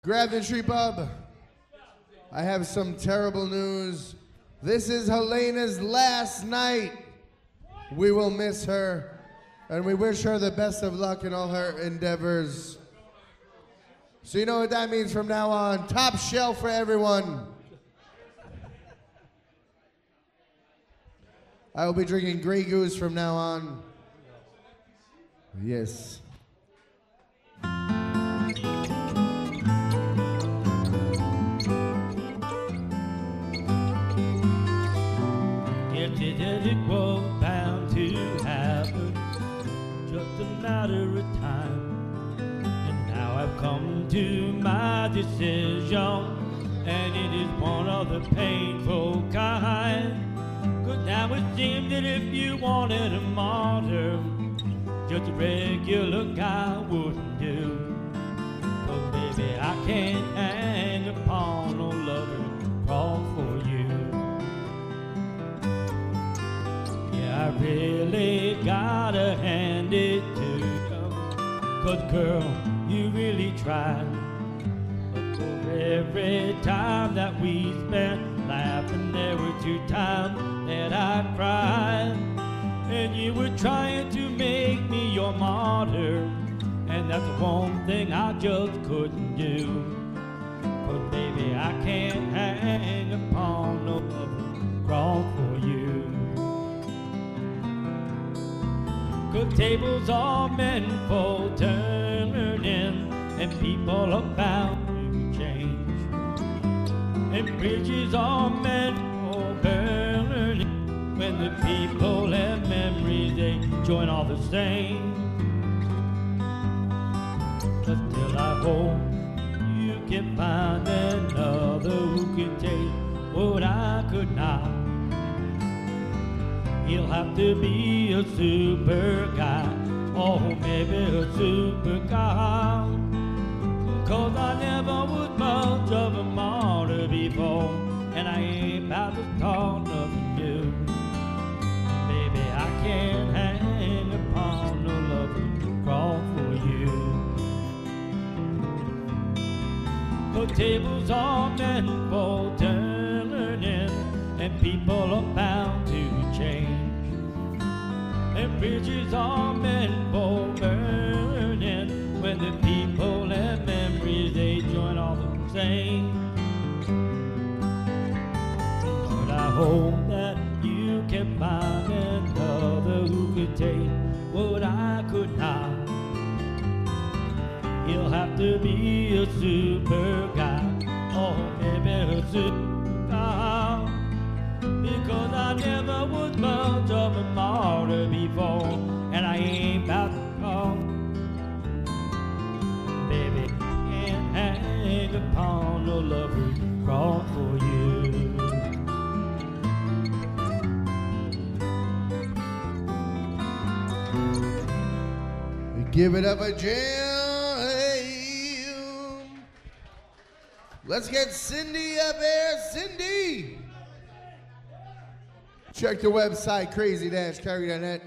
Grafton Street Pub, I have some terrible news. This is Helena's last night. We will miss her, and we wish her the best of luck in all her endeavors. So you know what that means from now on. Top shelf for everyone. I will be drinking Grey Goose from now on. Yes. It was bound to happen, just a matter of time. And now I've come to my decision, and it is one of the painful kind. 'Cause now it seems that if you wanted a martyr, just a regular guy wouldn't do. 'Cause baby, I can't hang upon no loving cross for you. I really gotta hand it to you, 'cause girl, you really tried. But for every time that we spent laughing, there were 2 times that I cried. And you were trying to make me your martyr, and that's the one thing I just couldn't do. 'Cause baby, I can't hang upon no cross for you. 'Cause tables are meant for turning, and people are bound to change. And bridges are meant for burning, when the people have memories, they join all the same. But still I hope you can find another who can take what I could not. He'll have to be a super guy, or maybe a super guy. 'Cause I never was much of a martyr before, and I ain't about to start nothing new. Baby, I can't hang upon no loving cross for you. 'Cause tables are meant for turning, and people are bound to change. And bridges are meant for burning, when the people have memories, they join all the same. But I hope that you can find another who could take what I could not. He'll have to be a super guy, or maybe a super guy. Because I never was much of a martyr before, and I ain't about to call. Baby, can't hang upon no lover's cross for you. Give it up a jam. Let's get Cindy up here. Cindy! Check the website, crazy-carry.net.